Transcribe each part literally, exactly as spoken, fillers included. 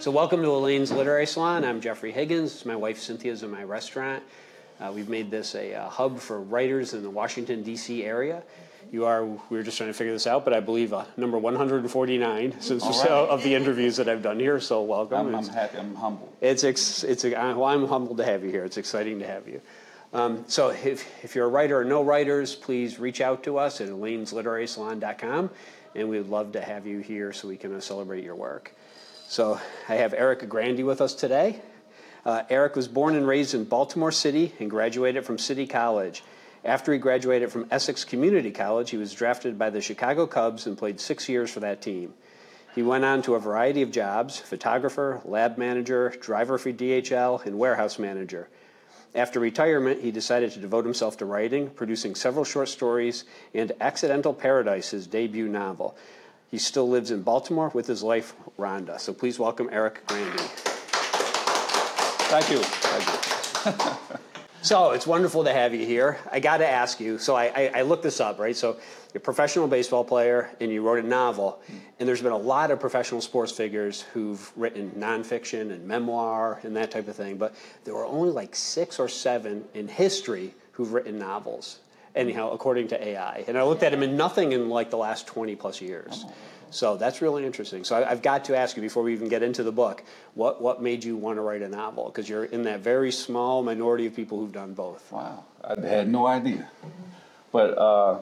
So welcome to Elaine's Literary Salon. I'm Jeffrey Higgins. My wife Cynthia's in my restaurant. Uh, we've made this a, a hub for writers in the Washington, D C area. You are, we were just trying to figure this out, but I believe uh, number one hundred forty-nine since All so, right. of the interviews that I've done here, so welcome. I'm, I'm It's- happy, I'm humbled. It's, ex, it's a, well, I'm humbled to have you here. It's exciting to have you. Um, so if, if you're a writer or no writers, please reach out to us at elaines literary salon dot com, and we'd love to have you here so we can uh, celebrate your work. So I have Eric Grandy with us today. Uh, Eric was born and raised in Baltimore City and graduated from City College. After he graduated from Essex Community College, he was drafted by the Chicago Cubs and played six years for that team. He went on to a variety of jobs: photographer, lab manager, driver for D H L, and warehouse manager. After retirement, he decided to devote himself to writing, producing several short stories and Accidental Paradise, his debut novel. He still lives in Baltimore with his wife, Rhonda. So please welcome Eric Grandy. Thank you. Thank you. So it's wonderful to have you here. I got to ask you, so I, I, I looked this up, right? So you're a professional baseball player and you wrote a novel, and there's been a lot of professional sports figures who've written nonfiction and memoir and that type of thing, but there were only like six or seven in history who've written novels, anyhow, according to A I. And I looked at them and nothing in like the last twenty plus years. So that's really interesting. So I, I've got to ask you, before we even get into the book, what, what made you want to write a novel? Because you're in that very small minority of people who've done both. Wow, I had no idea. But uh,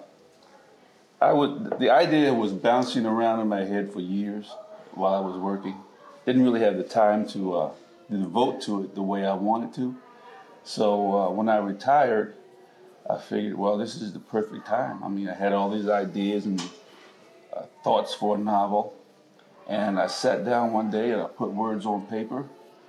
I would. The idea was bouncing around in my head for years while I was working. Didn't really have the time to, uh, to devote to it the way I wanted to. So uh, when I retired, I figured, well, this is the perfect time. I mean, I had all these ideas and uh, thoughts for a novel. And I sat down one day and I put words on paper.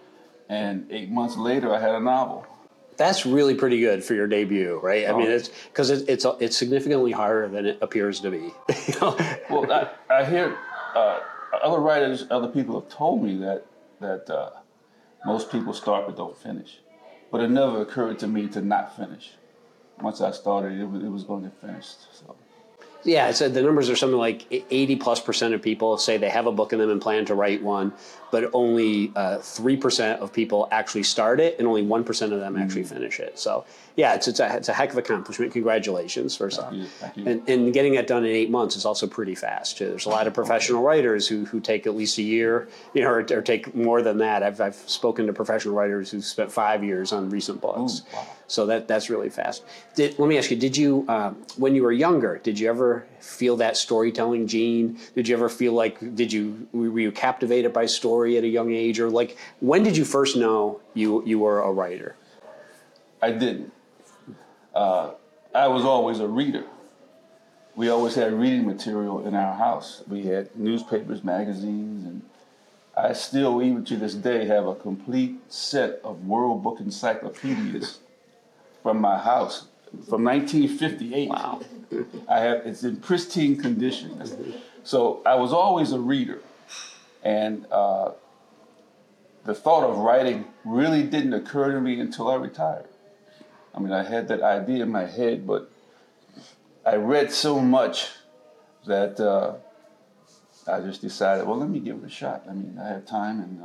And eight months later, I had a novel. That's really pretty good for your debut, right? I Oh. mean, it's because it, it's it's significantly harder than it appears to be. You know? Well, I, I hear uh, other writers, other people have told me that that uh, most people start but don't finish. But it never occurred to me to not finish. Once I started, it was, it was going to get finished. So. Yeah, it's, uh, the numbers are something like eighty plus percent of people say they have a book in them and plan to write one, but only uh, three percent of people actually start it, and only one percent of them mm. actually finish it. So, yeah, it's it's a, it's a heck of an accomplishment. Congratulations, first off. Thank you. Thank you. And, and getting that done in eight months is also pretty fast, too. There's a lot of professional writers who, who take at least a year, you know, or, or take more than that. I've, I've spoken to professional writers who've spent five years on recent books. Ooh, wow. So that that's really fast. Did, let me ask you, did you, uh, when you were younger, did you ever feel that storytelling gene? Did you ever feel like, did you, were you captivated by story at a young age? Or like, when did you first know you, you were a writer? I didn't. Uh, I was always a reader. We always had reading material in our house. We had newspapers, magazines, and I still, even to this day, have a complete set of World Book encyclopedias from my house from nineteen fifty-eight. Wow. I have, it's in pristine condition. So I was always a reader. And uh, the thought of writing really didn't occur to me until I retired. I mean, I had that idea in my head, but I read so much that uh, I just decided, well, let me give it a shot. I mean, I had time, and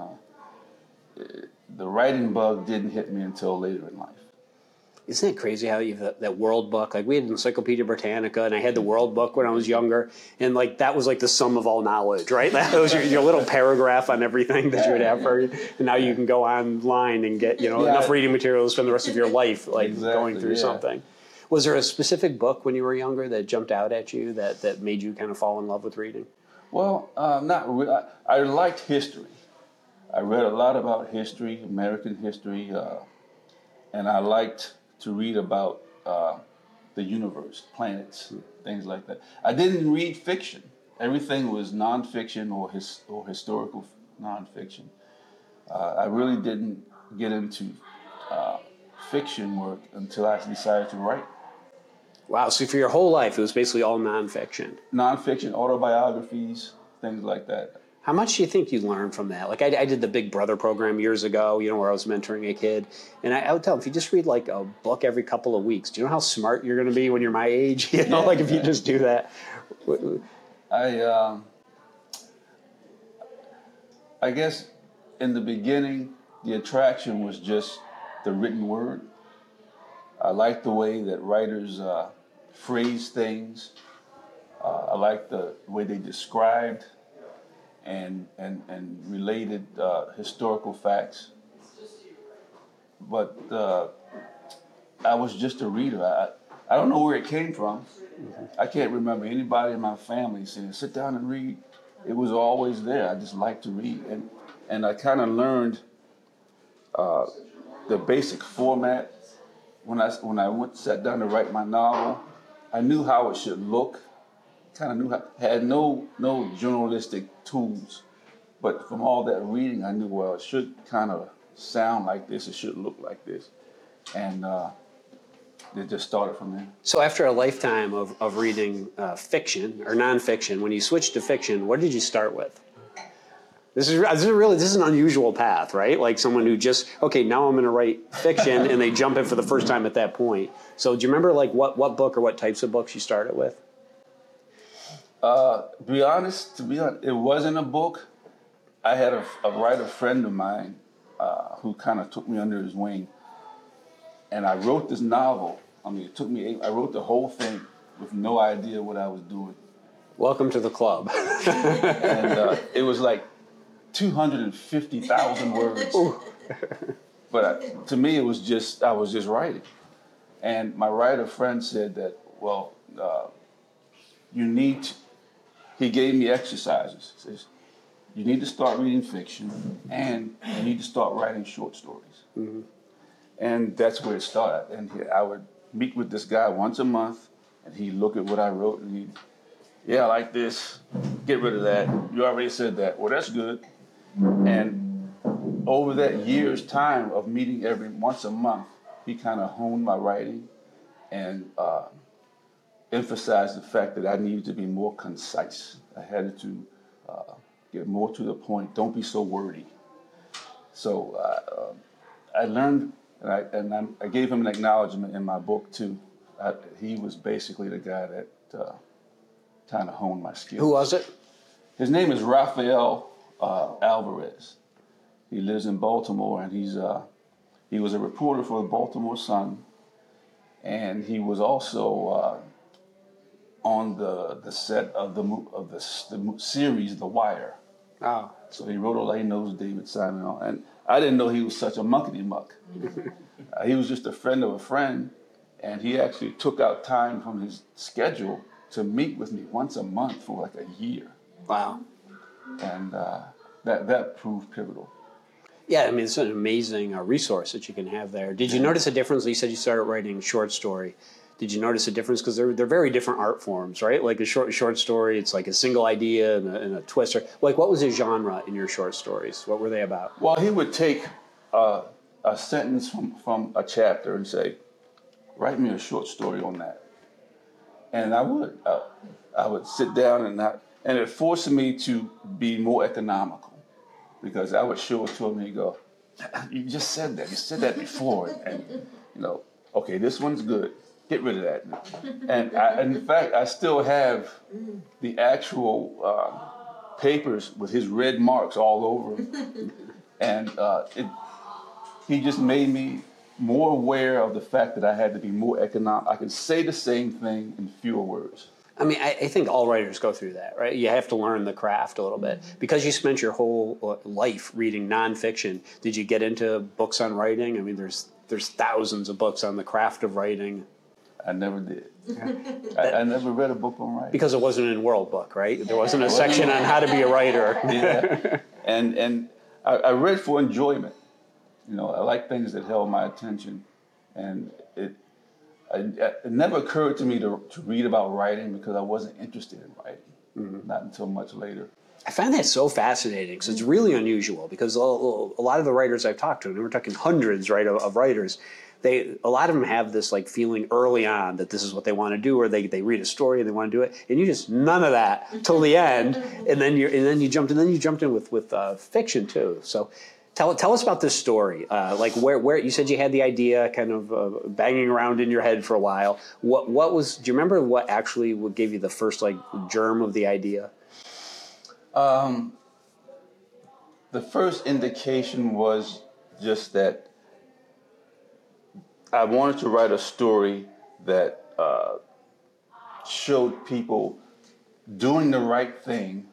uh, the writing bug didn't hit me until later in life. Isn't it crazy how you have that, that World Book? Like, we had Encyclopedia Britannica, and I had the World Book when I was younger, and like that was like the sum of all knowledge, right? That was your, your little paragraph on everything that you would have for, and now you can go online and get, you know, Yeah. enough reading material to spend the rest of your life like Exactly, going through yeah. something. Was there a specific book when you were younger that jumped out at you that, that made you kind of fall in love with reading? Well, uh, not really. I, I liked history. I read a lot about history, American history, uh, and I liked to read about uh, the universe, planets, things like that. I didn't read fiction. Everything was nonfiction or his, or historical nonfiction. Uh, I really didn't get into uh, fiction work until I decided to write. Wow, so for your whole life, it was basically all nonfiction. Nonfiction, autobiographies, things like that. How much do you think you learned from that? Like, I, I did the Big Brother program years ago, you know, where I was mentoring a kid. And I, I would tell them, if you just read like a book every couple of weeks, do you know how smart you're going to be when you're my age? You know, Yeah, like if you yeah. just do that. I, um, I guess in the beginning, the attraction was just the written word. I like the way that writers uh, phrase things. Uh, I like the way they described and and and related uh, historical facts. But uh, I was just a reader. I I don't know where it came from. I can't remember anybody in my family saying, "Sit down and read." It was always there. I just liked to read, and and I kind of learned uh, the basic format when I when I went sat down to write my novel. I knew how it should look. Kind of knew how, had no no journalistic tools, but from all that reading, I knew, well, it should kind of sound like this. It should look like this, and uh, it just started from there. So after a lifetime of, of reading uh, fiction or nonfiction, when you switched to fiction, what did you start with? This is this is really this is an unusual path, right? Like someone who just, okay, now I'm going to write fiction, and they jump in for the first time at that point. So do you remember like what what book or what types of books you started with? Uh, to be honest, to be honest, it wasn't a book. I had a, a writer friend of mine uh, who kind of took me under his wing, and I wrote this novel. I mean, it took me. Eight, I wrote the whole thing with no idea what I was doing. Welcome to the club. And uh, it was like two hundred fifty thousand words. But I, to me, it was just I was just writing. And my writer friend said that, well, uh, you need. To, he gave me exercises. He says, you need to start reading fiction, and you need to start writing short stories. Mm-hmm. And that's where it started. And he, I would meet with this guy once a month, and he'd look at what I wrote, and he'd, yeah, I like this. Get rid of that. You already said that. Well, that's good. And over that year's time of meeting every once a month, he kind of honed my writing and uh, emphasized the fact that I needed to be more concise. I had to uh, get more to the point. Don't be so wordy. So uh, uh, I learned, and, I, and I'm, I gave him an acknowledgement in my book too. I, he was basically the guy that uh, kind of honed my skills. Who was it? His name is Rafael uh, Alvarez. He lives in Baltimore, and he's uh, he was a reporter for the Baltimore Sun, and he was also uh, on the the set of the of the, the series The Wire. Oh. So he wrote all he knows David Simon on, and I didn't know he was such a muckety muck. uh, he was just a friend of a friend, and he actually took out time from his schedule to meet with me once a month for like a year. Wow. And uh, that that proved pivotal. Yeah, I mean, it's an amazing uh, resource that you can have there. Did you Yeah. notice a difference? You said you started writing short story. Did you notice a difference? Because they're, they're very different art forms, right? Like a short short story, it's like a single idea and a, and a twist. Or, like, what was the genre in your short stories? What were they about? Well, he would take uh, a sentence from, from a chapter and say, write me a short story on that. And I would. Uh, I would sit down and I, and it forced me to be more economical, because I would show it to him and he'd go, you just said that. You said that before. And, and you know, okay, this one's good. Get rid of that. And, I, and in fact, I still have the actual uh, papers with his red marks all over them. And uh, it, he just made me more aware of the fact that I had to be more economic. I could say the same thing in fewer words. I mean, I, I think all writers go through that, right? You have to learn the craft a little bit. Because you spent your whole life reading nonfiction, did you get into books on writing? I mean, there's there's thousands of books on the craft of writing. I never did. I, I never read a book on writing. Because it wasn't in World Book, right? There wasn't a section on how to be a writer. Yeah. And and I, I read for enjoyment. You know, I like things that held my attention. And it I, it never occurred to me to, to read about writing because I wasn't interested in writing. Mm-hmm. Not until much later. I find that so fascinating because it's really unusual, because a, a lot of the writers I've talked to, and we're talking hundreds, right, of, of writers, they a lot of them have this like feeling early on that this is what they want to do, or they, they read a story and they want to do it, and you just none of that till the end, and then you and then you jumped and then you jumped in with with uh, fiction too. So tell tell us about this story. Uh, like where where you said you had the idea kind of uh, banging around in your head for a while. What what was? Do you remember what actually what gave you the first like germ of the idea? Um, the first indication was just that I wanted to write a story that uh, showed people doing the right thing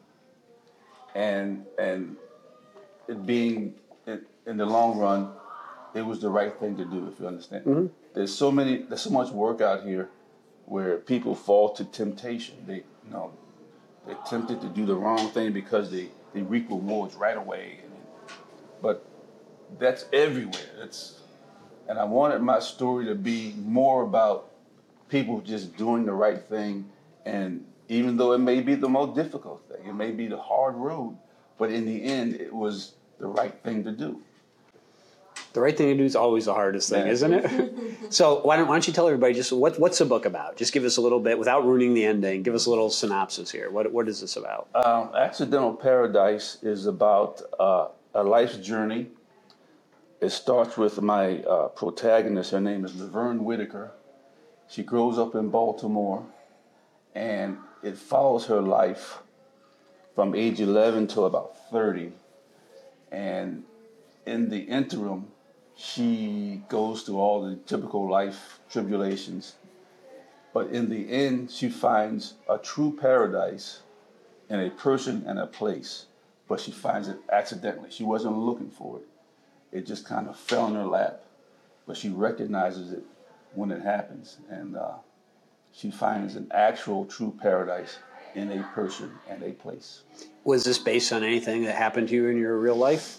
and and it being in, in the long run, it was the right thing to do. If you understand, mm-hmm. there's so many, there's so much work out here where people fall to temptation. They, you know, they're tempted to do the wrong thing because they they reap rewards right away. But that's everywhere. It's and I wanted my story to be more about people just doing the right thing, and even though it may be the most difficult thing, it may be the hard road, but in the end, it was the right thing to do. The right thing to do is always the hardest thing, yeah. Isn't it? So why don't, why don't you tell everybody just what, what's the book about? Just give us a little bit, without ruining the ending, give us a little synopsis here. What What is this about? Um, Accidental Paradise is about uh, a life's journey. It starts with my uh, protagonist. Her name is Laverne Whitaker. She grows up in Baltimore, and it follows her life from age eleven to about thirty. And in the interim, she goes through all the typical life tribulations. But in the end, she finds a true paradise in a person and a place. But she finds it accidentally. She wasn't looking for it. It just kind of fell in her lap. But she recognizes it when it happens. And uh, she finds an actual true paradise in a person and a place. Was this based on anything that happened to you in your real life?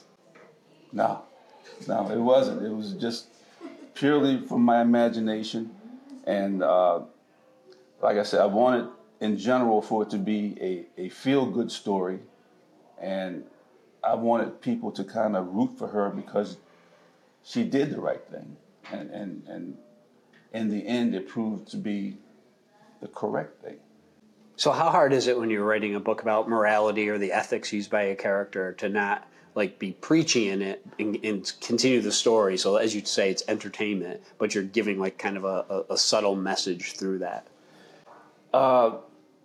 No, no, it wasn't. It was just purely from my imagination. And uh, like I said, I wanted in general for it to be a, a feel-good story. And I wanted people to kind of root for her because she did the right thing. And, and, and in the end, it proved to be the correct thing. So how hard is it when you're writing a book about morality or the ethics used by a character to not like be preachy in it and, and continue the story? So as you'd say, it's entertainment, but you're giving like kind of a, a, a subtle message through that. Uh,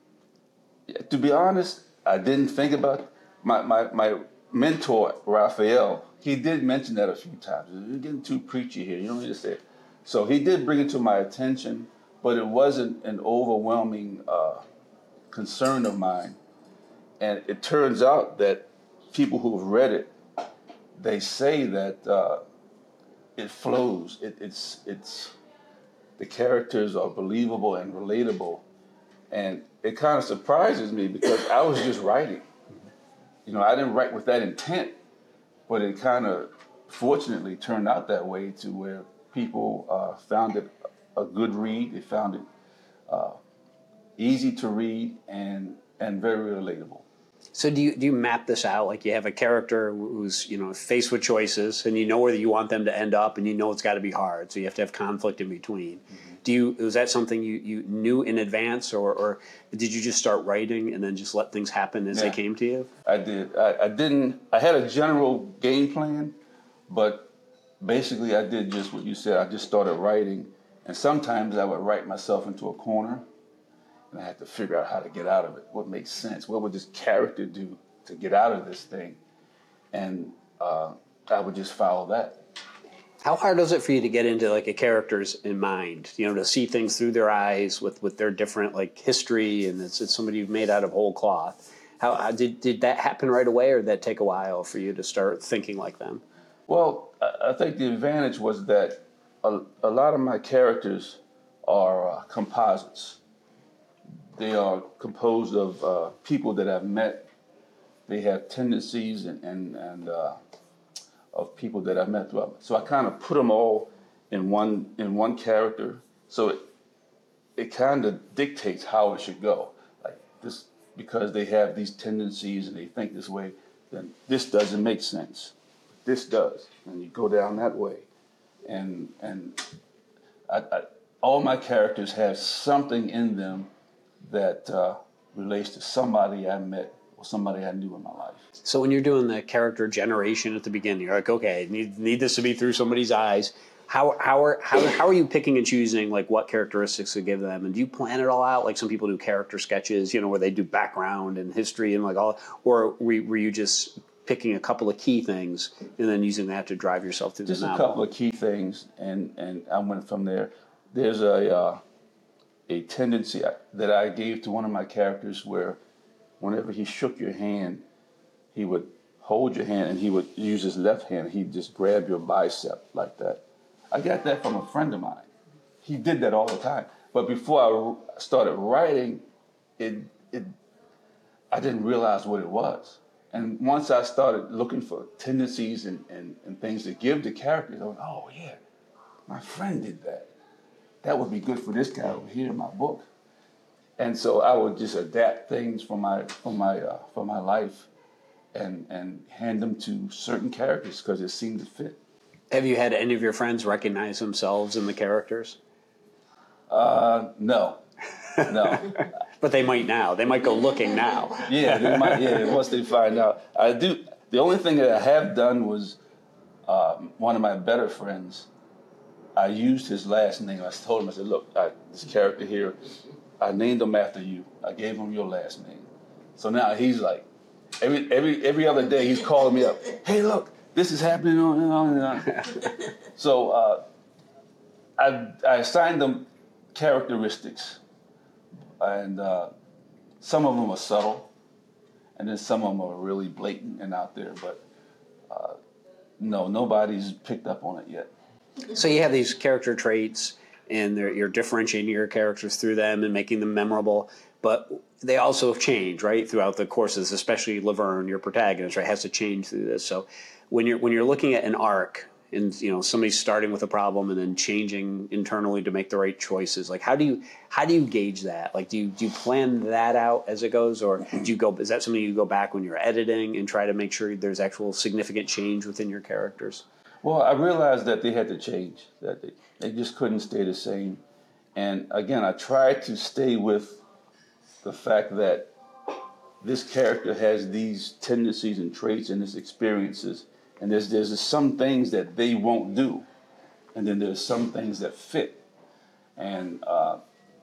to be honest, I didn't think about my, my, my mentor, Raphael. He did mention that a few times. You're getting too preachy here. You don't need to say it. So he did bring it to my attention, but it wasn't an overwhelming uh, concern of mine. And it turns out that people who have read it, they say that uh, it flows. It, it's it's the characters are believable and relatable, and it kind of surprises me because I was just writing. You know, I didn't write with that intent, but it kind of fortunately turned out that way to where people uh, found it a good read. They found it uh, easy to read and and very relatable. So do you do you map this out? Like you have a character who's, you know, faced with choices and you know where you want them to end up and you know it's got to be hard. So you have to have conflict in between. Mm-hmm. Do you, was that something you, you knew in advance or, or did you just start writing and then just let things happen as yeah, they came to you? I did. I, I didn't, I had a general game plan, but basically I did just what you said. I just started writing, and sometimes I would write myself into a corner. And I had to figure out how to get out of it. What makes sense? What would this character do to get out of this thing? And uh, I would just follow that. How hard was it for you to get into like a character's in mind? You know, to see things through their eyes with, with their different like history, and it's, it's somebody you've made out of whole cloth. How, how did did that happen right away, or did that take a while for you to start thinking like them? Well, I think the advantage was that a, a lot of my characters are uh, composites. They are composed of uh, people that I've met. They have tendencies and, and, and uh, of people that I've met throughout. So I kind of put them all in one in one character. So it it kind of dictates how it should go. Like this, because they have these tendencies and they think this way, then this doesn't make sense. This does, and you go down that way. And and I, I, all my characters have something in them that uh, relates to somebody I met or somebody I knew in my life. So when you're doing the character generation at the beginning, you're like, okay, need need this to be through somebody's eyes. How how are how how are you picking and choosing like what characteristics to give them? And do you plan it all out? Like some people do character sketches, you know, where they do background and history and like all, or were, were you just picking a couple of key things and then using that to drive yourself through Just the a novel. couple of key things, and, and I went from there. There's a uh, a tendency that I gave to one of my characters where whenever he shook your hand, he would hold your hand and he would use his left hand. He'd just grab your bicep like that. I got that from a friend of mine. He did that all the time. But before I started writing, it, it I didn't realize what it was. And once I started looking for tendencies and, and, and things to give the characters, I went, oh yeah, my friend did that. That would be good for this guy over here in my book. And so I would just adapt things from my from my uh, from my life and and hand them to certain characters because it seemed to fit. Have you had any of your friends recognize themselves in the characters? Uh, no, no. But they might now. They might go looking now. Yeah, they might. Yeah, once they find out, I do. The only thing that I have done was um, one of my better friends. I used his last name. I told him, I said, "Look, I, this character here, I named him after you. I gave him your last name." So now he's like, every every every other day he's calling me up. Hey, look, this is happening on and on and on. So uh, I I assigned them characteristics, and uh, some of them are subtle, and then some of them are really blatant and out there. But uh, no, nobody's picked up on it yet. So you have these character traits, and they're, you're differentiating your characters through them and making them memorable. But they also change, right, throughout the courses. Especially Laverne, your protagonist, right, has to change through this. So when you're when you're looking at an arc, and you know somebody's starting with a problem and then changing internally to make the right choices, like how do you how do you gauge that? Like do you do you plan that out as it goes, or do you go? Is that something you go back when you're editing and try to make sure there's actual significant change within your characters? Well, I realized that they had to change, that they, they just couldn't stay the same. And again, I tried to stay with the fact that this character has these tendencies and traits and his experiences. And there's, there's some things that they won't do. And then there's some things that fit. And uh,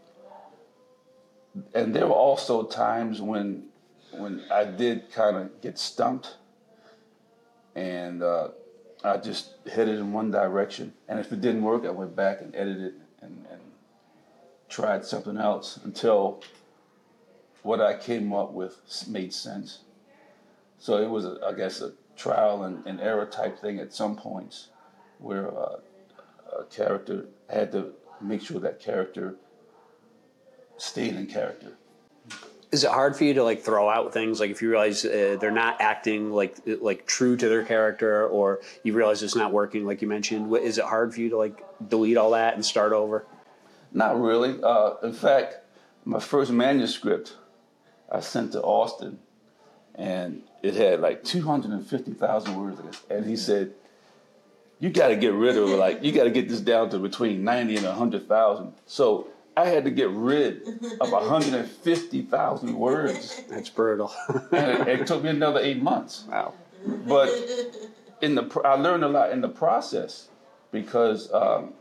and there were also times when when I did kind of get stumped. And uh, I just headed in one direction, and if it didn't work, I went back and edited and, and tried something else until what I came up with made sense. So it was, a, I guess, a trial and, and error type thing at some points, where uh, a character had to make sure that character stayed in character. Is it hard for you to like throw out things like if you realize uh, they're not acting like like true to their character, or you realize it's not working like you mentioned? Is it hard for you to like delete all that and start over? Not really. Uh, in fact, my first manuscript I sent to Austin, and it had like two hundred fifty thousand words in it. And he said, "You got to get rid of it. Like you got to get this down to between ninety and one hundred thousand." So I had to get rid of one hundred fifty thousand words. That's brutal. And it, it took me another eight months. Wow. But in the I learned a lot in the process because um,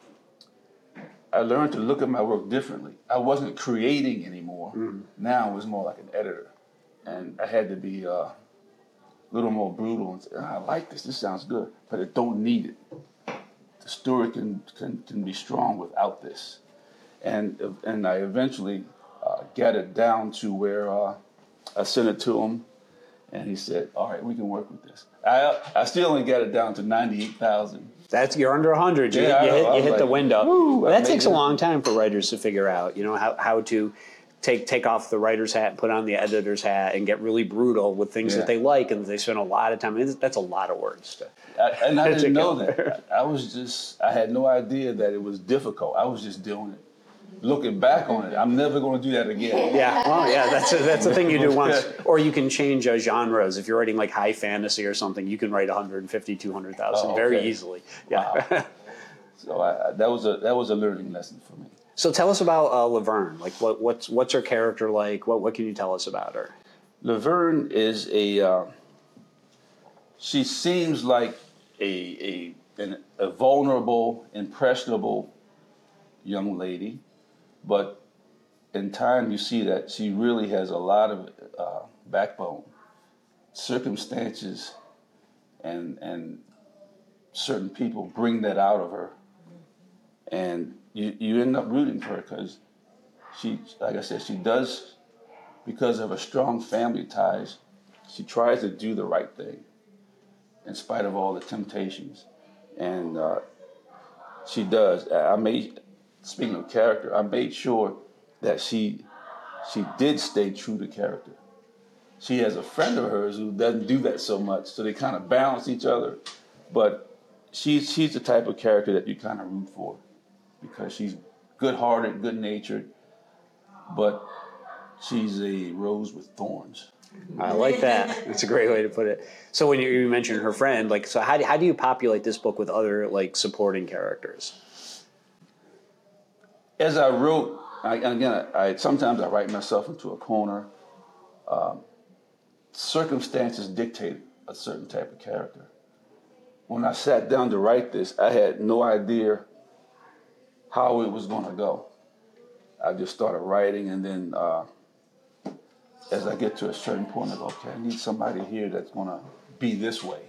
I learned to look at my work differently. I wasn't creating anymore. Mm. Now it was more like an editor. And I had to be uh, a little more brutal and say, oh, I like this, this sounds good, but I don't need it. The story can, can, can be strong without this. And and I eventually uh, got it down to where uh, I sent it to him, and he said, "All right, we can work with this." I I still only got it down to ninety-eight thousand. That's you're under one hundred. You, Yeah, you hit, you hit like, the window. Woo, that takes a it. long time for writers to figure out. You know how how to take take off the writer's hat, put on the editor's hat, and get really brutal with things Yeah. that they like, and they spend a lot of time. I mean, that's a lot of words. To, I, and I didn't know go. that. I, I was just I had no idea that it was difficult. I was just doing it. Looking back on it, I'm never going to do that again. Yeah, well, yeah, that's a, that's the thing you do once. Or you can change uh, genres. If you're writing like high fantasy or something, you can write one hundred fifty, two hundred thousand Oh, very okay. easily. Yeah. Wow. So I, that was a that was a learning lesson for me. So tell us about uh, Laverne. Like, what what's what's her character like? What what can you tell us about her? Laverne is a. Uh, she seems like a a an, a vulnerable, impressionable young lady. But in time, you see that she really has a lot of uh, backbone. circumstances and and certain people bring that out of her, and you you end up rooting for her because she, like I said, she does, because of her strong family ties, she tries to do the right thing in spite of all the temptations, and uh, she does. I made, speaking of character, I made sure that she she did stay true to character. She has a friend of hers who doesn't do that so much, so they kind of balance each other. But she's she's the type of character that you kind of root for because she's good-hearted, good-natured, but she's a rose with thorns. I like that. That's a great way to put it. So when you, you mentioned her friend, like, so how do, how do you populate this book with other like supporting characters? As I wrote, I, again, I, I sometimes I write myself into a corner. Um, circumstances dictate a certain type of character. When I sat down to write this, I had no idea how it was going to go. I just started writing, and then uh, as I get to a certain point, I go, okay, I need somebody here that's going to be this way,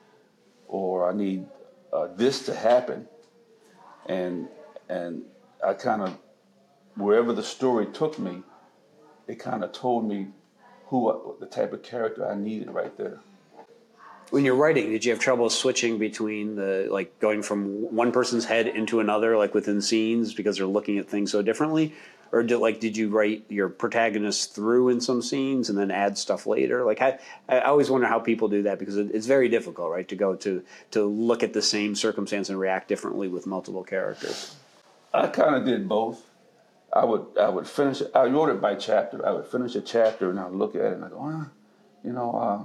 or I need uh, this to happen, and and I kind of, wherever the story took me, it kind of told me who, the type of character I needed right there. When you're writing, did you have trouble switching between the, like, going from one person's head into another, like within scenes, because they're looking at things so differently? Or did, like, did you write your protagonist through in some scenes and then add stuff later? Like, I, I always wonder how people do that, because it, it's very difficult, right, to go to, to look at the same circumstance and react differently with multiple characters. I kind of did both. I would I would finish it. I wrote it by chapter. I would finish a chapter and I'd look at it and I go, ah, you know, uh,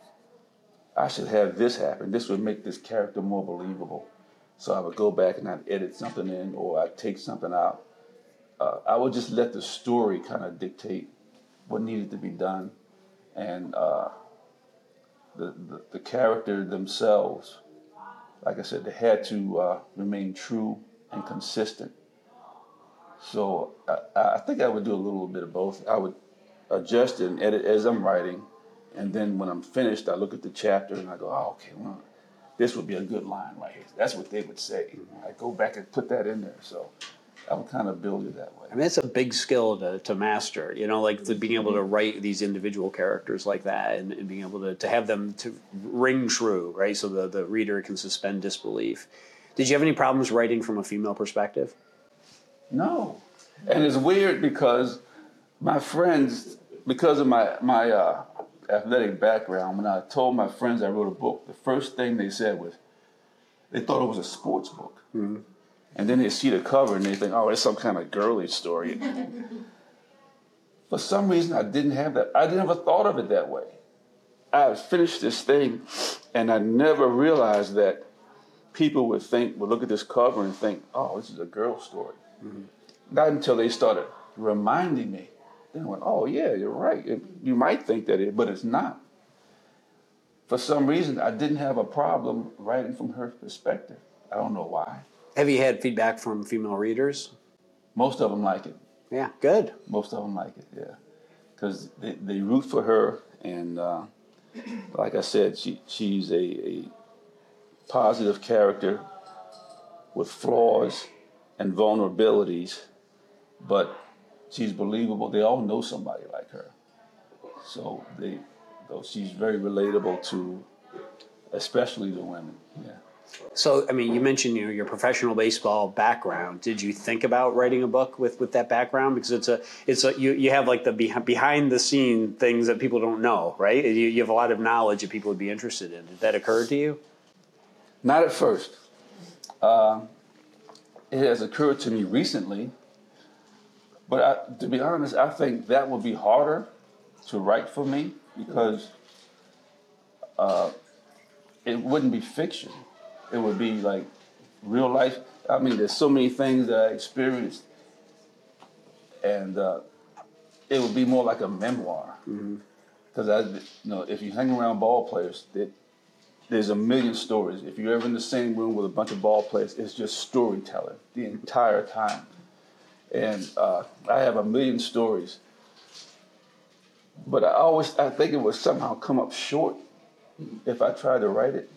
I should have this happen. This would make this character more believable. So I would go back and I'd edit something in, or I'd take something out. Uh, I would just let the story kind of dictate what needed to be done, and uh, the, the the character themselves, like I said, they had to uh, remain true and consistent. So I, I think I would do a little bit of both. I would adjust and edit as I'm writing, and then when I'm finished, I look at the chapter and I go, oh, okay, well, this would be a good line right here. That's what they would say. I go back and put that in there. So I would kind of build it that way. I mean, it's a big skill to, to master, you know, like to being able to write these individual characters like that, and, and being able to, to have them to ring true, right? So the, the reader can suspend disbelief. Did you have any problems writing from a female perspective? No. And it's weird because my friends, because of my, my uh, athletic background, when I told my friends I wrote a book, the first thing they said was they thought it was a sports book. Mm-hmm. And then they see the cover and they think, oh, it's some kind of girly story. For some reason, I didn't have that. I never thought of it that way. I finished this thing and I never realized that people would think, would look at this cover and think, oh, this is a girl story. Mm-hmm. Not until they started reminding me. Then I went, oh, yeah, you're right. It, you might think that it, but it's not. For some reason, I didn't have a problem writing from her perspective. I don't know why. Have you had feedback from female readers? Most of them like it. Yeah, good. Most of them like it, yeah. Because they, they root for her, and uh, like I said, she she's a, a positive character with flaws and vulnerabilities, but she's believable. They all know somebody like her. So they, though she's very relatable to, especially the women, yeah. So, I mean, you mentioned you know, your professional baseball background. Did you think about writing a book with, with that background? Because it's a, it's a, you, you have like the behind the scene things that people don't know, right? You, you have a lot of knowledge that people would be interested in. Did that occur to you? Not at first. Uh, it has occurred to me recently, but I, to be honest, I think that would be harder to write for me because uh, it wouldn't be fiction. It would be like real life. I mean, there's so many things that I experienced, and uh, it would be more like a memoir. Because mm-hmm. I, you know, if you hang around ball players, it, there's a million stories. If you're ever in the same room with a bunch of ball players, it's just storytelling the entire time. And uh, I have a million stories, but I always I think it would somehow come up short if I tried to write it.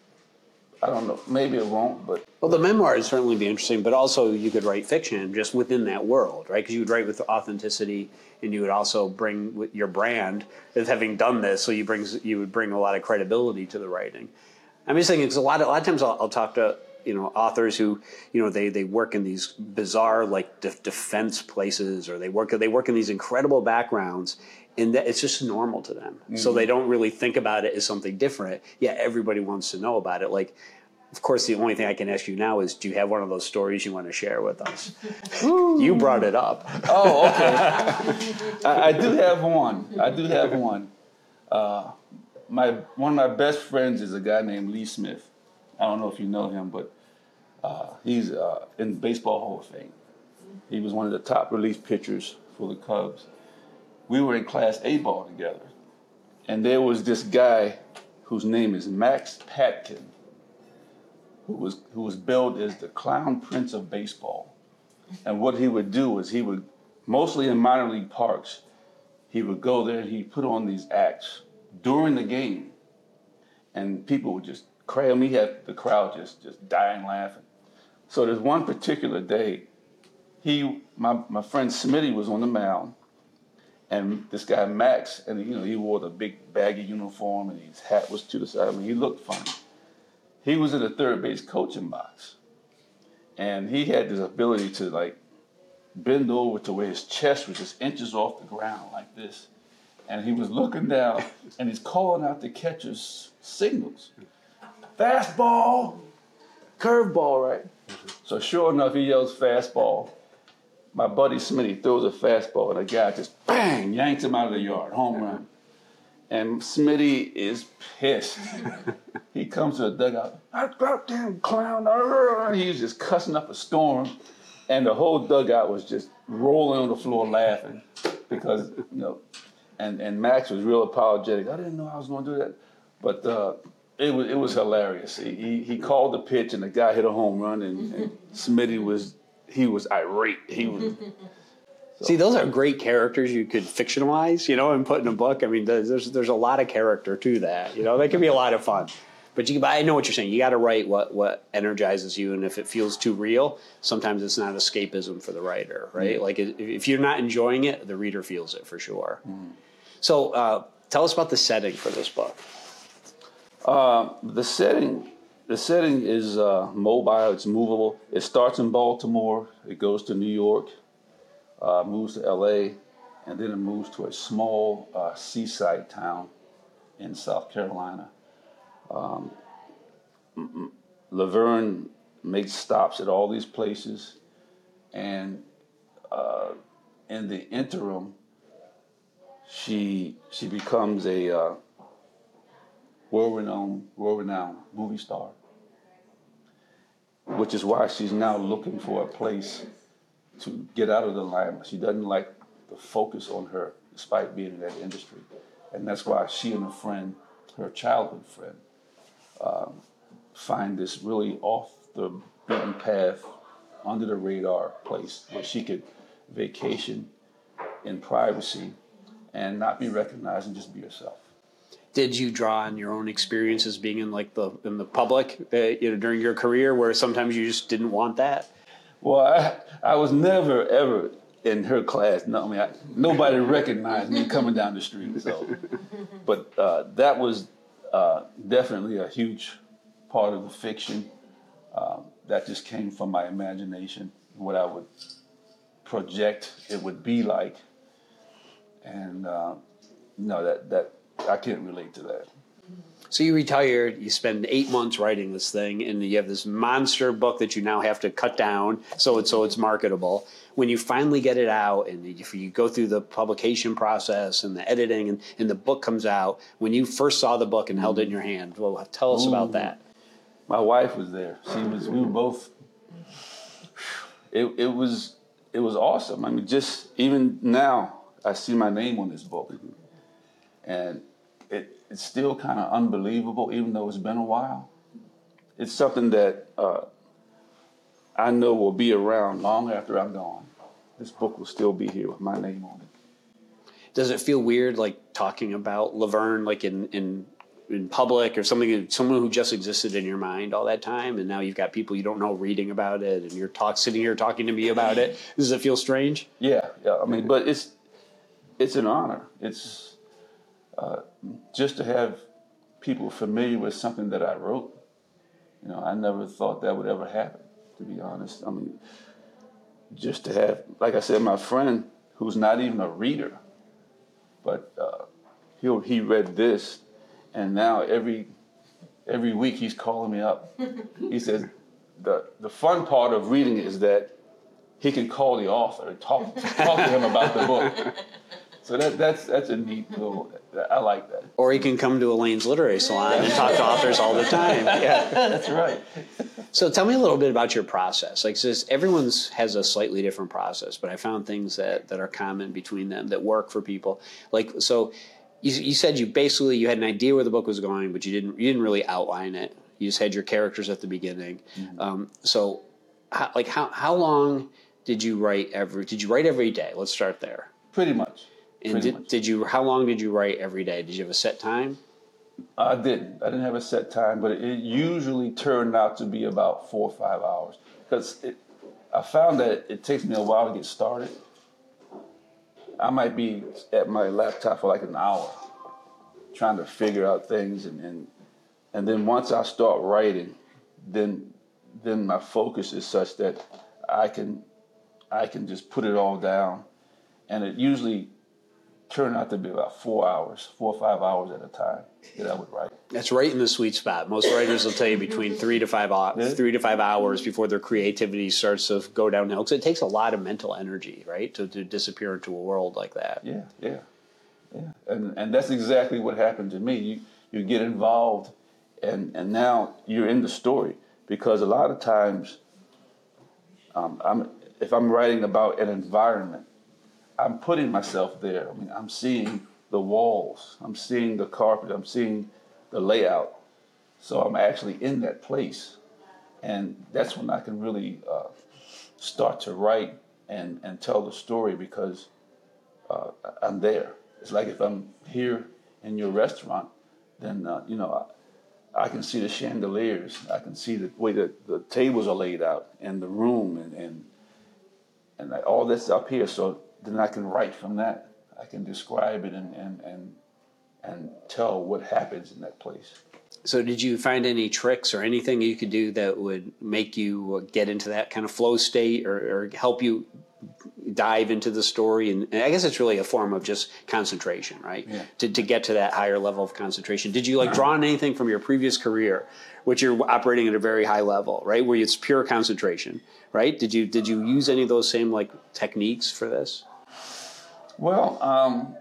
I don't know. Maybe it won't, but Well, the memoir would certainly be interesting, but also you could write fiction just within that world, right? Because you would write with authenticity, and you would also bring with your brand as having done this. So you bring you would bring a lot of credibility to the writing. I'm just thinking because a lot of a lot of times I'll, I'll talk to you know authors who you know they they work in these bizarre like de- defense places, or they work they work in these incredible backgrounds. And that it's just normal to them. Mm-hmm. So they don't really think about it as something different. Yeah, everybody wants to know about it. Like, of course, the only thing I can ask you now is, do you have one of those stories you want to share with us? You brought it up. Oh, okay. I, I do have one. I do have one. Uh, my one of my best friends is a guy named Lee Smith. I don't know if you know him, but uh, he's uh, in the Baseball Hall of Fame. He was one of the top relief pitchers for the Cubs. We were in Class A ball together, and there was this guy whose name is Max Patkin, who was who was billed as the Clown Prince of Baseball. And what he would do is he would, mostly in minor league parks, he would go there and he'd put on these acts during the game, and people would just cram. He had the crowd just just dying laughing. So there's one particular day, he my my friend Smitty was on the mound. And this guy Max, and you know, he wore the big baggy uniform, and his hat was to the side. I mean, he looked funny. He was in the third base coaching box, and he had this ability to like bend over to where his chest was just inches off the ground like this, and he was looking down, and he's calling out the catcher's signals: fastball, curveball, right? So sure enough, he yells fastball. My buddy Smitty throws a fastball, and a guy just bang yanks him out of the yard, home run. And Smitty is pissed. He comes to the dugout, that goddamn clown! He's just cussing up a storm, and the whole dugout was just rolling on the floor laughing because you know. And and Max was real apologetic. I didn't know I was going to do that, but uh, it was it was hilarious. He, he he called the pitch, and the guy hit a home run, and, and Smitty was. He was irate. He was. So. See, those are great characters you could fictionalize, you know, and put in a book. I mean, there's there's a lot of character to that. You know, that can be a lot of fun. But you, but I know what you're saying. You got to write what what energizes you, and if it feels too real, sometimes it's not escapism for the writer, right? Mm-hmm. Like if you're not enjoying it, the reader feels it for sure. Mm-hmm. So, uh, tell us about the setting for this book. Uh, the setting. The setting is uh, mobile, it's movable. It starts in Baltimore, it goes to New York, uh, moves to L A, and then it moves to a small uh, seaside town in South Carolina. Um, Laverne makes stops at all these places, and uh, in the interim, she she becomes a uh, world-renowned, world-renowned movie star, which is why she's now looking for a place to get out of the limelight. She doesn't like the focus on her, despite being in that industry. And that's why she and a friend, her childhood friend, um, find this really off the beaten path, under the radar place where she could vacation in privacy and not be recognized and just be herself. Did you draw on your own experiences being in like the in the public, uh, you know, during your career, where sometimes you just didn't want that? Well, I I was never ever in her class. No, I mean I, nobody recognized me coming down the street. So, but uh, that was uh, definitely a huge part of the fiction. Um, that just came from my imagination, what I would project it would be like, and uh, no, that that. I can't relate to that. So you retired, you spend eight months writing this thing, and you have this monster book that you now have to cut down so it's, so it's marketable. When you finally get it out and if you go through the publication process and the editing and, and the book comes out, when you first saw the book and held it in your hand, well, tell us Ooh. about that. My wife was there. She was, we were both, it, it was, it was awesome. I mean, just even now I see my name on this book. And it, it's still kind of unbelievable, even though it's been a while. It's something that uh, I know will be around long after I'm gone. This book will still be here with my name on it. does it feel weird, like talking about Laverne, like in, in, in public or something, someone who just existed in your mind all that time, and now you've got people you don't know reading about it, and you're talk sitting here talking to me about it? Does it feel strange? Yeah, yeah. I mean, but it's it's an honor. It's uh, just to have people familiar with something that I wrote. You know, I never thought that would ever happen, to be honest. I mean, just to have, like I said, my friend who's not even a reader, but uh, he he read this, and now every every week he's calling me up. He says the the fun part of reading is that he can call the author and talk talk to him about the book. So that that's that's a neat little. I like that. Or he can come to Elaine's Literary Salon and talk to authors all the time. Yeah, that's right. So tell me a little bit about your process. Like, says everyone's has a slightly different process, but I found things that, that are common between them that work for people. Like, so you, you said you basically you had an idea where the book was going, but you didn't you didn't really outline it. You just had your characters at the beginning. Mm-hmm. Um, so, how, like, how how long did you write every? Did you write every day? Let's start there. Pretty much. And did, did you? How long did you write every day? Did you have a set time? I didn't. I didn't have a set time, but it usually turned out to be about four or five hours because I found that it takes me a while to get started. I might be at my laptop for like an hour trying to figure out things, and and, and then once I start writing, then then my focus is such that I can I can just put it all down, and it usually turned out to be about four hours, four or five hours at a time that I would write. That's right in the sweet spot. Most writers will tell you between three to five hours, three to five hours before their creativity starts to go downhill. Because it takes a lot of mental energy, right, to, to disappear into a world like that. Yeah, yeah, yeah. And and that's exactly what happened to me. You you get involved, and and now you're in the story because a lot of times, um, I'm if I'm writing about an environment, I'm putting myself there. I mean, I'm seeing the walls, I'm seeing the carpet, I'm seeing the layout. So I'm actually in that place. And that's when I can really uh, start to write and, and tell the story because uh, I'm there. It's like if I'm here in your restaurant, then, uh, you know, I, I can see the chandeliers. I can see the way that the tables are laid out and the room and, and, and all that's up here. So then I can write from that. I can describe it and, and, and, and tell what happens in that place. So did you find any tricks or anything you could do that would make you get into that kind of flow state or, or help you dive into the story? And, and I guess it's really a form of just concentration, right? Yeah. To, to get to that higher level of concentration. Did you like draw on anything from your previous career, which you're operating at a very high level, right? Where it's pure concentration, right? Did you, did you use any of those same like techniques for this? Well, um,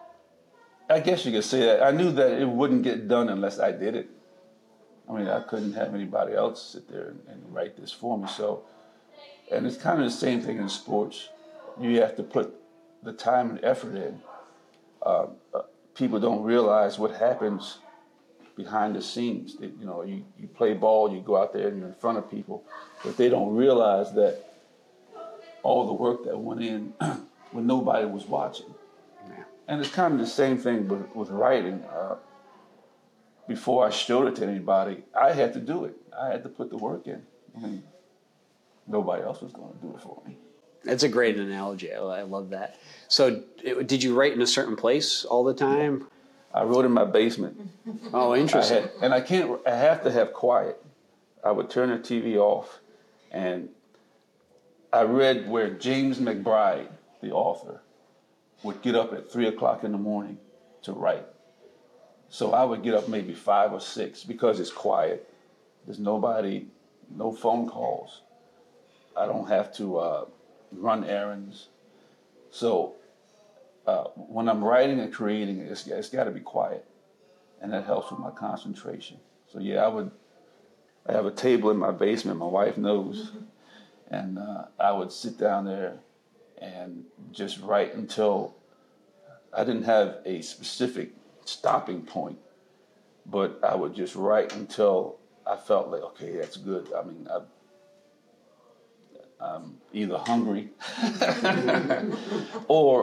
I guess you could say that. I knew that it wouldn't get done unless I did it. I mean, I couldn't have anybody else sit there and, and write this for me. So, and it's kind of the same thing in sports. You have to put the time and effort in. Uh, uh, people don't realize what happens behind the scenes. They, you know, you, you play ball, you go out there and you're in front of people, but they don't realize that all the work that went in when nobody was watching. Yeah. And it's kind of the same thing with, with writing. Uh, before I showed it to anybody, I had to do it. I had to put the work in. I mean, nobody else was going to do it for me. That's a great analogy. I, I love that. So it, did you write in a certain place all the time? I wrote in my basement. Oh, interesting. I had, and I can't, I have to have quiet. I would turn the T V off, and I read where James McBride, the author, would get up at three o'clock in the morning to write. So I would get up maybe five or six because it's quiet. There's nobody, no phone calls. I don't have to uh, run errands. So uh, when I'm writing and creating, it's, it's got to be quiet, and that helps with my concentration. So yeah, I would. I have a table in my basement. My wife knows, and uh, I would sit down there and just write until I didn't have a specific stopping point, but I would just write until I felt like, okay, that's good. I mean, I, I'm either hungry or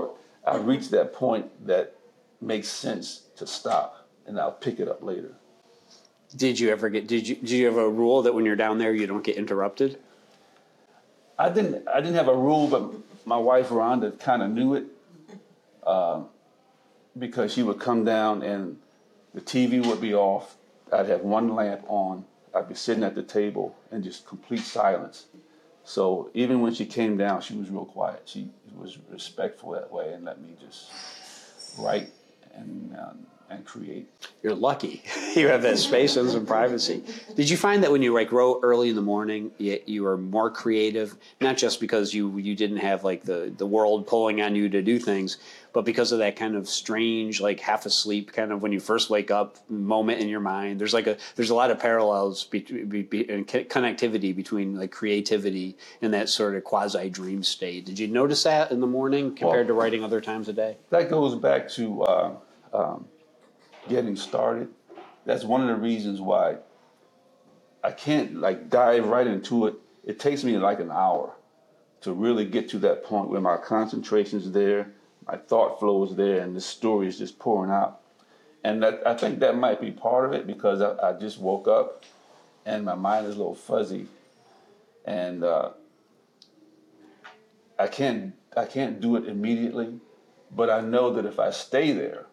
I reached that point that makes sense to stop, and I'll pick it up later. Did you ever get? Did you? Did you have a rule that when you're down there you don't get interrupted? I didn't. I didn't have a rule, but my wife Rhonda kind of knew it, uh, because she would come down and the T V would be off. I'd have one lamp on. I'd be sitting at the table and just complete silence. So even when she came down, she was real quiet. She was respectful that way and let me just write and um, and create. You're lucky. You have that space and some privacy. Did you find that when you like wrote early in the morning, you, you were more creative, not just because you you didn't have like the, the world pulling on you to do things, but because of that kind of strange, like half asleep kind of when you first wake up moment in your mind? There's like a there's a lot of parallels between be, be, and connectivity between like creativity and that sort of quasi dream state. Did you notice that in the morning compared Well, to writing other times a day? That goes back to uh, um, getting started. That's one of the reasons why I can't like dive right into it. It takes me like an hour to really get to that point where my concentration's there, my thought flow is there, and the story is just pouring out. And that, I think that might be part of it because I, I just woke up and my mind is a little fuzzy, and uh, I can't I can't do it immediately, but I know that if I stay there,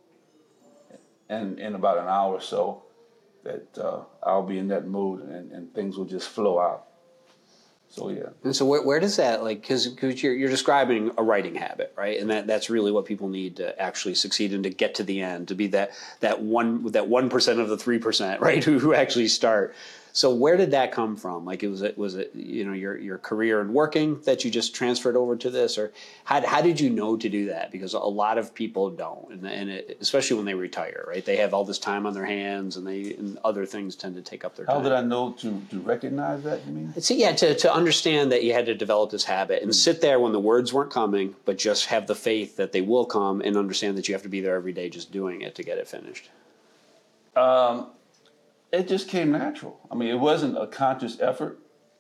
and in about an hour or so, that uh, I'll be in that mood and, and things will just flow out. So yeah. And so where, where does that, like, because you're, you're describing a writing habit, right? And that, that's really what people need to actually succeed and to get to the end, to be that that one that one percent of the three percent, right, who, who actually start. So where did that come from? Like, it was it was it you know your your career and working that you just transferred over to this, or how how did you know to do that? Because a lot of people don't, and, and it, especially when they retire, right? They have all this time on their hands, and they and other things tend to take up their time. How did I know to, to recognize that, you mean? See, yeah, to, to understand that you had to develop this habit and mm. sit there when the words weren't coming, but just have the faith that they will come and understand that you have to be there every day just doing it to get it finished. Um, it just came natural. I mean, it wasn't a conscious effort.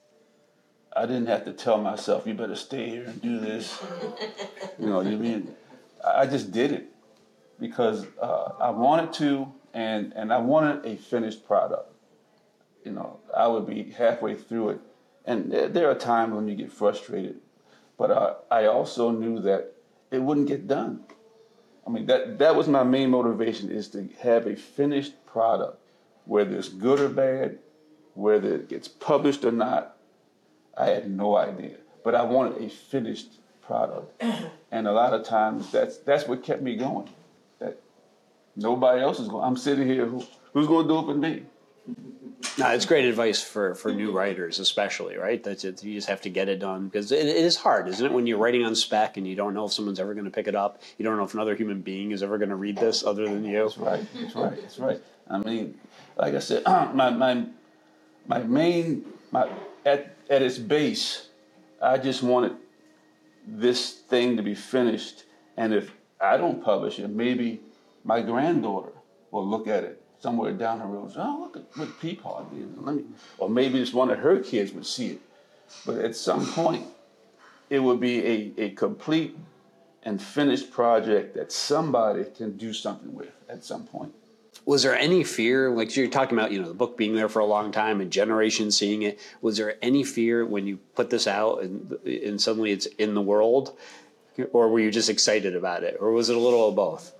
I didn't have to tell myself, you better stay here and do this. You know, you mean, I just did it because uh, I wanted to, and, and I wanted a finished product. You know, I would be halfway through it. And there are times when you get frustrated. But uh, I also knew that it wouldn't get done. I mean, that, that was my main motivation, is to have a finished product, whether it's good or bad, whether it gets published or not. I had no idea. But I wanted a finished product. And a lot of times that's that's what kept me going. That nobody else is going. I'm sitting here, who, who's going to do it but me? No, it's great advice for, for new writers, especially, right? That's it. You just have to get it done because it, it is hard, isn't it? When you're writing on spec and you don't know if someone's ever going to pick it up, you don't know if another human being is ever going to read this other than you. That's right. That's right. That's right. I mean, like I said, my my my main my at at its base, I just wanted this thing to be finished, and if I don't publish it, maybe my granddaughter will look at it somewhere down the road. Oh, look at what Peapod did. Let me, or maybe just one of her kids would see it. But at some point, it would be a, a complete and finished project that somebody can do something with at some point. Was there any fear, like you're talking about, you know, the book being there for a long time and generations seeing it, was there any fear when you put this out and, and suddenly it's in the world? Or were you just excited about it? Or was it a little of both?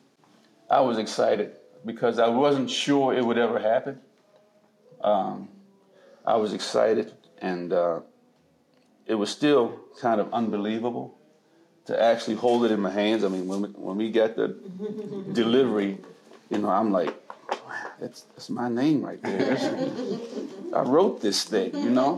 I was excited because I wasn't sure it would ever happen. Um, I was excited, and uh, it was still kind of unbelievable to actually hold it in my hands. I mean, when we, when we got the delivery, you know, I'm like, that's, that's my name right there. That's, I wrote this thing, you know?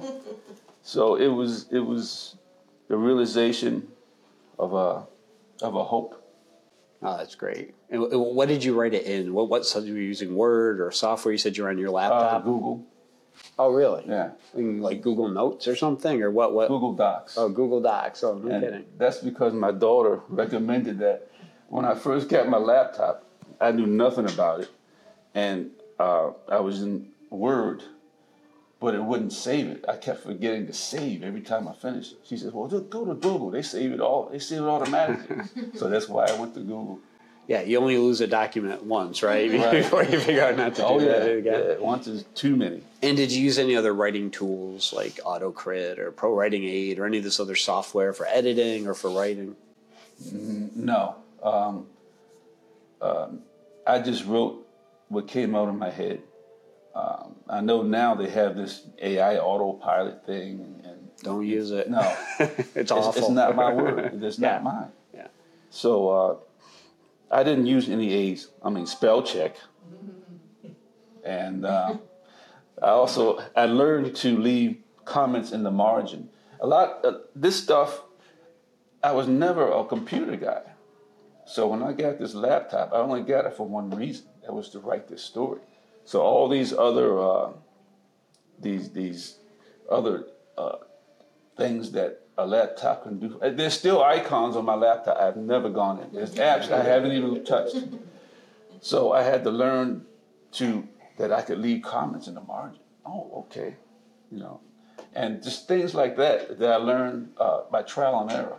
So it was it was the realization of a, of a hope. Oh, that's great. And what did you write it in? What what so you were using Word or software? You said you're on your laptop. Uh, Google. Oh, really? Yeah. In like Google Notes or something, or what? What? Google Docs. Oh, Google Docs. Oh, no and kidding. That's because my daughter recommended that. When I first got my laptop, I knew nothing about it, and uh, I was in Word, but it wouldn't save it. I kept forgetting to save every time I finished it. She says, well, just go to Google. They save it all. They save it automatically. So that's why I went to Google. Yeah, you only lose a document once, right? Right. Before you figure out not to Oh, do yeah. that again. Yeah, once is too many. And did you use any other writing tools like AutoCrit or Pro Writing Aid or any of this other software for editing or for writing? No. Um, um, I just wrote what came out of my head. Um, I know now they have this A I autopilot thing. And Don't use it. No. it's, it's awful. It's not my word. It's not Yeah. mine. Yeah. So uh, I didn't use any aids. I mean, spell check. And uh, I also, I learned to leave comments in the margin. A lot, uh, this stuff, I was never a computer guy. So when I got this laptop, I only got it for one reason. That was to write this story. So all these other, uh, these these other uh, things that a laptop can do. There's still icons on my laptop I've never gone in. There's apps I haven't even touched. So I had to learn to that I could leave comments in the margin. Oh, okay, you know, and just things like that that I learned uh, by trial and error.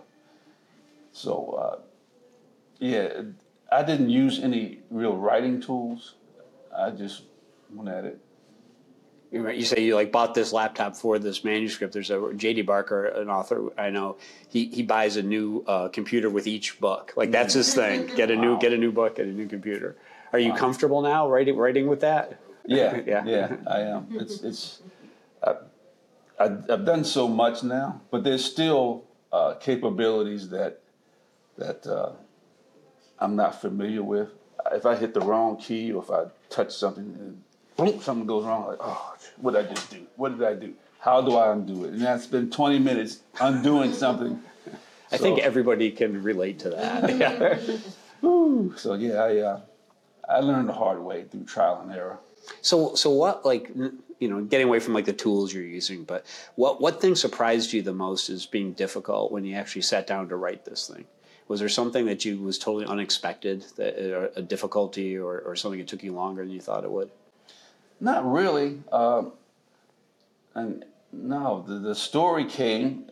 So uh, yeah, I didn't use any real writing tools. I just went at it. You say you like bought this laptop for this manuscript. There's a J D Barker, an author I know. He he buys a new uh, computer with each book. Like that's his thing. Get a new Wow. get a new book, get a new computer. Are you Wow. comfortable now writing writing with that? Yeah, Yeah. yeah, I am. It's it's. I, I, I've done so much now, but there's still uh, capabilities that that uh, I'm not familiar with. If I hit the wrong key or if I touch something and boom, something goes wrong, like, oh, what did I just do? What did I do? How do I undo it? And I spend twenty minutes undoing something. I So- think everybody can relate to that. Yeah. Whew. So yeah, I uh, I learned the hard way through trial and error. So so what like you know getting away from like the tools you're using, but what what thing surprised you the most as being difficult when you actually sat down to write this thing? Was there something that you was totally unexpected, that or a difficulty, or, or something that took you longer than you thought it would? Not really. Um, and no, the, the story came.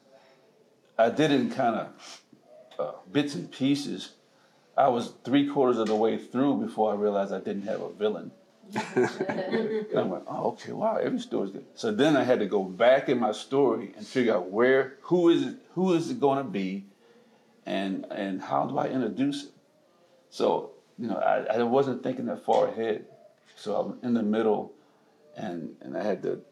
I did it in kind of uh, bits and pieces. I was three quarters of the way through before I realized I didn't have a villain. And I went, oh, okay, wow, every story's good. So then I had to go back in my story and figure out where, who is it, who is it going to be, and and how do I introduce it? So you know, I, I wasn't thinking that far ahead. So I'm in the middle, and and I had to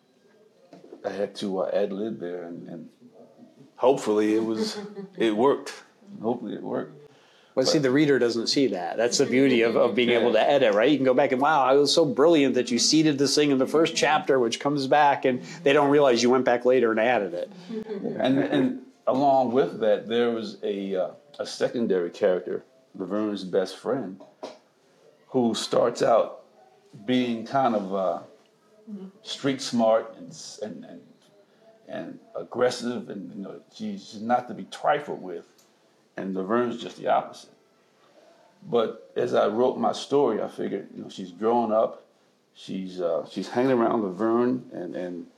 I had to uh, ad lib there, and, and hopefully it was it worked. Hopefully it worked. But see, the reader doesn't see that. That's the beauty of, of being able to edit, right? You can go back and, wow, I was so brilliant that you seeded this thing in the first chapter, which comes back, and they don't realize you went back later and added it. And and along with that, there was a uh, a secondary character, Laverne's best friend, who starts out being kind of uh, street smart and and and, and aggressive, and you know, she's she's not to be trifled with. And Laverne's just the opposite. But as I wrote my story, I figured, you know, she's growing up, she's uh, she's hanging around Laverne, and and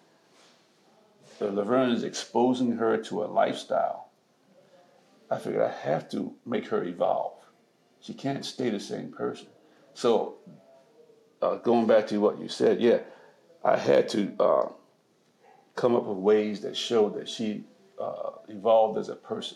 Laverne is exposing her to a lifestyle. I figured I have to make her evolve. She can't stay the same person. So, uh, going back to what you said, yeah, I had to uh, come up with ways that showed that she uh, evolved as a person.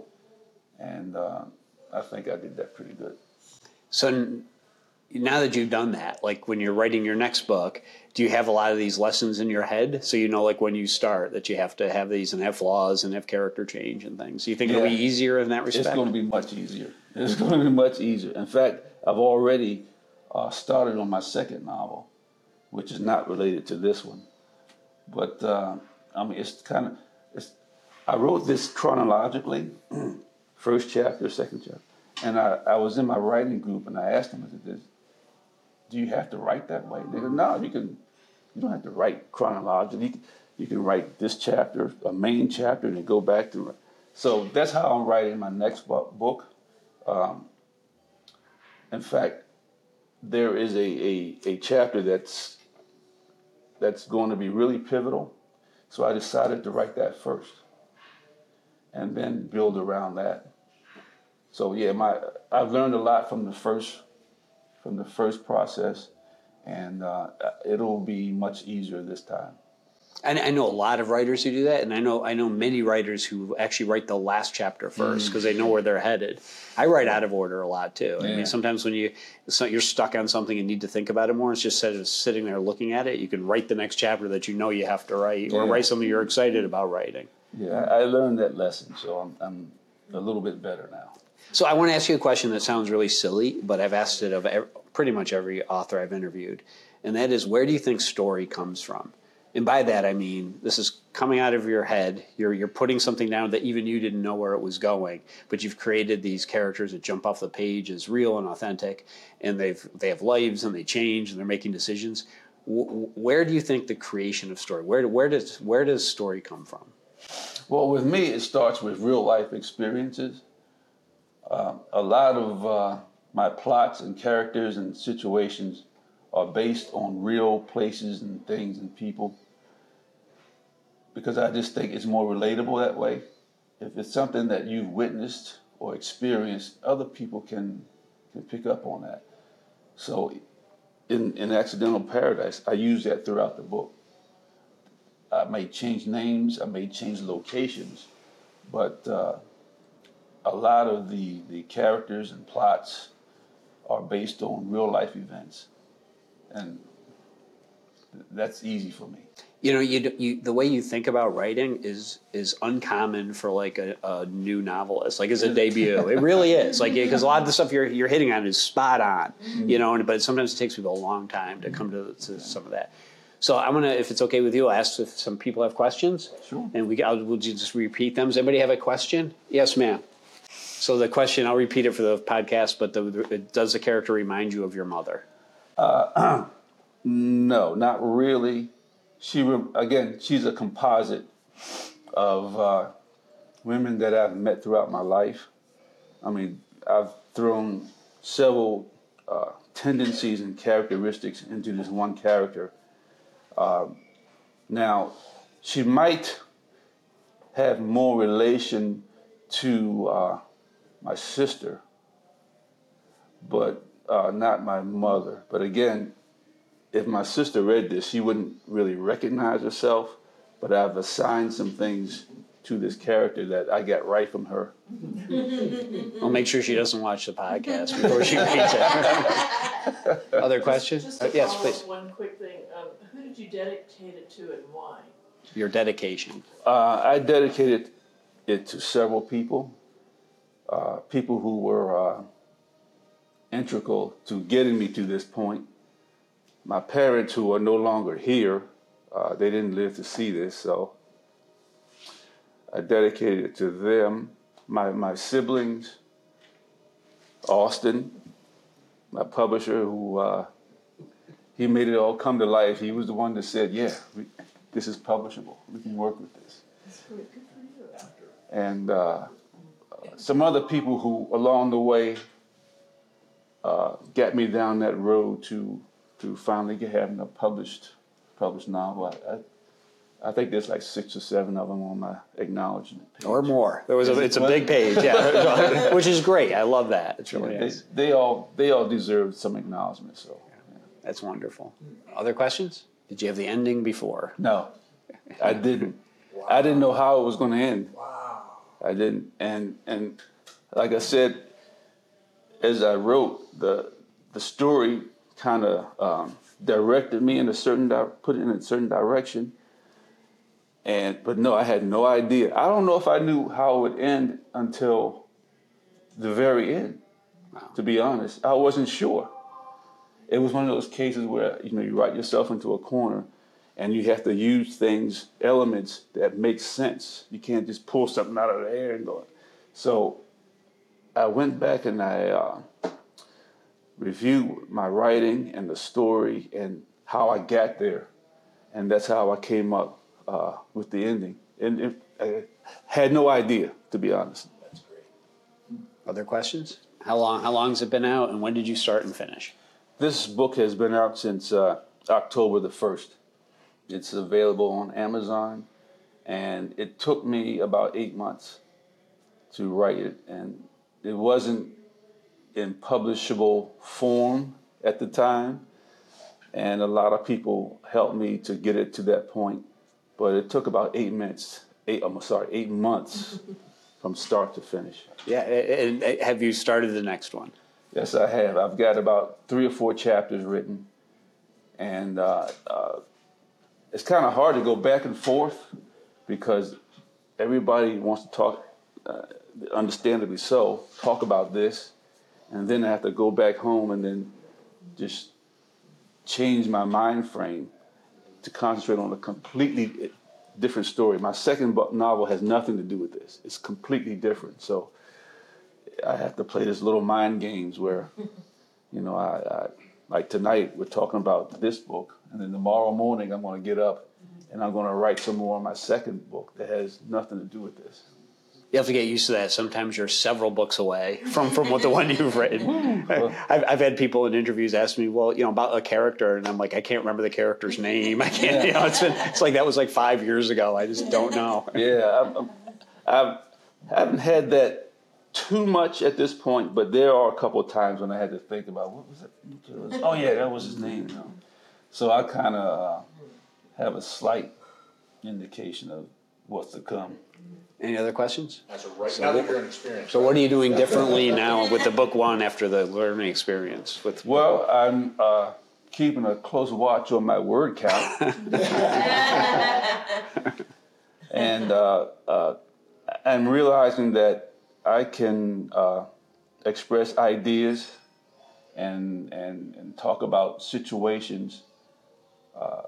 And uh, I think I did that pretty good. So n- now that you've done that, like when you're writing your next book, do you have a lot of these lessons in your head? So you know, like when you start, that you have to have these and have flaws and have character change and things. Do you think it'll be Yeah. easier in that respect? It's going to be much easier. It's going to be much easier. In fact, I've already uh, started on my second novel, which is not related to this one. But uh, I mean, it's kind of, it's, I wrote this chronologically. First chapter, second chapter. And I, I was in my writing group, and I asked them, I said, do you have to write that way? They go, no, you can, you don't have to write chronologically. You can, you can write this chapter, a main chapter, and then go back to it. So that's how I'm writing my next book. Um, in fact, there is a, a, a chapter that's that's going to be really pivotal. So I decided to write that first, and then build around that. So yeah, my I've learned a lot from the first from the first process, and uh, it'll be much easier this time. And I know a lot of writers who do that, and I know I know many writers who actually write the last chapter first because mm. they know where they're headed. I write out of order a lot too. Yeah. I mean, sometimes when you so you're stuck on something and need to think about it more, instead of just sitting there looking at it, you can write the next chapter that you know you have to write, or yeah. write something you're excited about writing. Yeah, I learned that lesson, so I'm I'm a little bit better now. So I want to ask you a question that sounds really silly, but I've asked it of every, pretty much every author I've interviewed, and that is, where do you think story comes from? And by that, I mean, this is coming out of your head. You're you're putting something down that even you didn't know where it was going, but you've created these characters that jump off the page as real and authentic, and they've they have lives and they change and they're making decisions. W- where do you think the creation of story? Where where does where does story come from? Well, with me, it starts with real life experiences. Uh, a lot of uh, my plots and characters and situations are based on real places and things and people, because I just think it's more relatable that way. If it's something that you've witnessed or experienced, other people can can pick up on that. So in, in Accidental Paradise, I use that throughout the book. I may change names, I may change locations, but uh, a lot of the, the characters and plots are based on real life events. And that's easy for me. You know, you, you the way you think about writing is is uncommon for like a, a new novelist, like as a debut. It really is, like, because a lot of the stuff you're you're hitting on is spot on, mm-hmm. you know. And but sometimes it takes people a long time to come to, to some of that. So I'm gonna, if it's okay with you, I'll ask if some people have questions. Sure. And we I'll, we'll just repeat them. Does anybody have a question? Yes, ma'am. So the question, I'll repeat it for the podcast, but the, the, does the character remind you of your mother? Uh, no, not really. She, again, she's a composite of uh, women that I've met throughout my life. I mean, I've thrown several uh, tendencies and characteristics into this one character. Uh, now, she might have more relation to uh, my sister, but uh, not my mother. But again, if my sister read this, she wouldn't really recognize herself, but I've assigned some things to this character that I got right from her. I'll make sure she doesn't watch the podcast before she reads it. Other questions? Just to uh, yes, follow please. up one quick thing. Um, who did you dedicate it to and why? Your dedication. Uh, I dedicated it to several people, uh, people who were uh, integral to getting me to this point. My parents, who are no longer here, uh, they didn't live to see this, so I dedicated it to them. My my siblings, Austin, my publisher, who uh, he made it all come to life. He was the one that said, "Yeah, we, this is publishable. We can work with this." That's really good for you. And uh, some other people who, along the way, uh, got me down that road to. to finally get having a published published novel. I, I, I think there's like six or seven of them on my acknowledgement page. Or more. There was a, it's a big page, yeah, which is great. I love that. It's really yeah, nice. They, they all they all deserve some acknowledgement. So yeah. That's wonderful. Other questions? Did you have the ending before? No, I didn't. Wow. I didn't know how it was going to end. Wow. I didn't, and and like I said, as I wrote the the story. Kind of um, directed me in a certain di- put it in a certain direction, and but no, I had no idea. I don't know if I knew how it would end until the very end. Wow. To be honest, I wasn't sure. It was one of those cases where you know you write yourself into a corner, and you have to use things, elements that make sense. You can't just pull something out of the air and go. So I went back and I. Uh, review my writing and the story and how I got there. And that's how I came up uh, with the ending. And it, I had no idea, to be honest. That's great. Other questions? How long How long has it been out, and when did you start and finish? This book has been out since uh, October the first. It's available on Amazon, and it took me about eight months to write it, and it wasn't in publishable form at the time, and a lot of people helped me to get it to that point, but it took about eight minutes, eight, I'm sorry, eight months from start to finish. Yeah, and and have you started the next one? Yes, I have. I've got about three or four chapters written, and uh, uh, it's kind of hard to go back and forth because everybody wants to talk, uh, understandably so, talk about this, and then I have to go back home and then just change my mind frame to concentrate on a completely different story. My second book novel has nothing to do with this. It's completely different. So I have to play this little mind games where, you know, I, I like tonight we're talking about this book, and then tomorrow morning I'm going to get up and I'm going to write some more on my second book that has nothing to do with this. You have to get used to that. Sometimes you're several books away from, from what the one you've written. I've, I've had people in interviews ask me, well, you know, about a character, and I'm like, I can't remember the character's name. I can't, you know, it's been, it's like that was like five years ago. I just don't know. Yeah, I haven't had that too much at this point, but there are a couple of times when I had to think about what was it? Oh yeah, that was his name. You know? So I kind of uh, have a slight indication of what's to come. Any other questions? As a right, now that you're an experienced. So what are you doing differently now with the book one after the learning experience? With Well, I'm uh, keeping a close watch on my word count, and uh, uh, I'm realizing that I can uh, express ideas and and and talk about situations uh,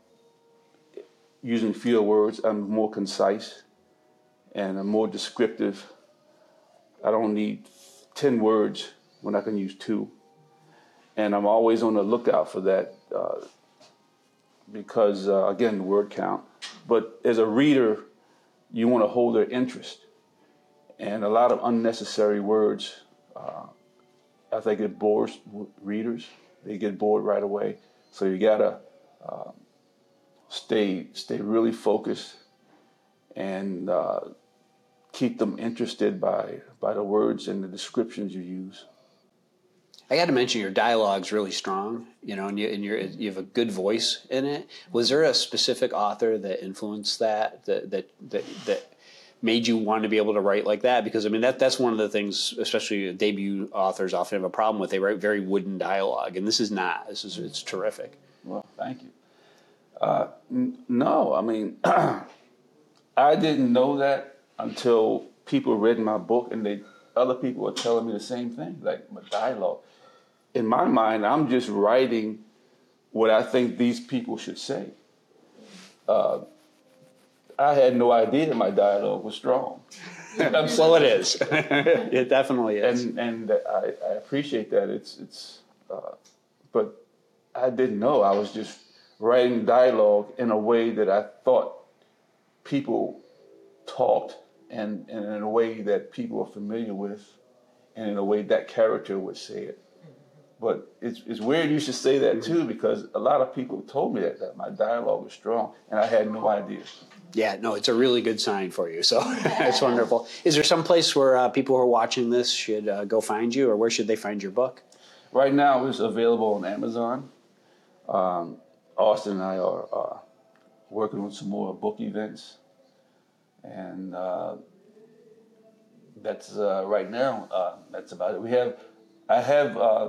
using fewer words. I'm more concise. And I'm more descriptive. I don't need ten words when I can use two. And I'm always on the lookout for that uh, because, uh, again, the word count. But as a reader, you want to hold their interest. And a lot of unnecessary words, uh, I think it bores readers. They get bored right away. So you got to uh, stay, stay really focused and uh, keep them interested by by the words and the descriptions you use. I got to mention your dialogue's really strong, you know, and you and you're, you have a good voice in it. Was there a specific author that influenced that that that that, that made you want to be able to write like that? Because I mean that that's one of the things, especially debut authors often have a problem with. They write very wooden dialogue, and this is not. This is it's terrific. Well, thank you. Uh, n- no, I mean, I didn't know that until people read my book, and they other people were telling me the same thing, like my dialogue. In my mind, I'm just writing what I think these people should say. Uh, I had no idea my dialogue was strong. Well, it is. It definitely is. And and I, I appreciate that. It's it's, uh, but I didn't know. I was just writing dialogue in a way that I thought people talked. And, and in a way that people are familiar with, and in a way that character would say it. But it's it's weird you should say that too, because a lot of people told me that, that my dialogue was strong, and I had no idea. Yeah, no, it's a really good sign for you. So it's wonderful. Is there some place where uh, people who are watching this should uh, go find you, or where should they find your book? Right now, it's available on Amazon. Um, Austin and I are uh, working on some more book events. And uh, that's uh, right now. Uh, that's about it. We have, I have uh,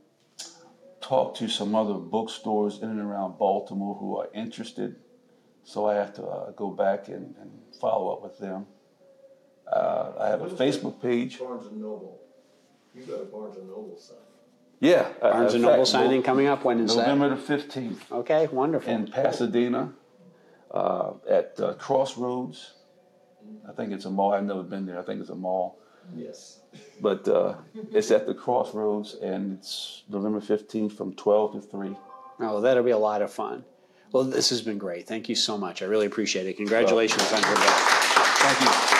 talked to some other bookstores in and around Baltimore who are interested. So I have to uh, go back and, and follow up with them. Uh, I have a Facebook page. Barnes and Noble. You got a Barnes and Noble sign. Yeah, Barnes and Noble signing coming up. When is that? November the fifteenth. Okay, wonderful. In Pasadena, uh, at uh, Crossroads. I think it's a mall. I've never been there. I think it's a mall. Yes. But uh, it's at the Crossroads, and it's November fifteenth from twelve to three. Oh, that'll be a lot of fun. Well, this has been great. Thank you so much. I really appreciate it. Congratulations on your book. Thank you.